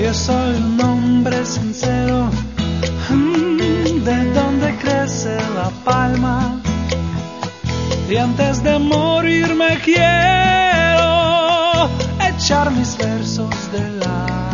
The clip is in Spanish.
yo soy un hombre sincero, de donde crece la palma, y antes de morir me quiero echar mis versos de la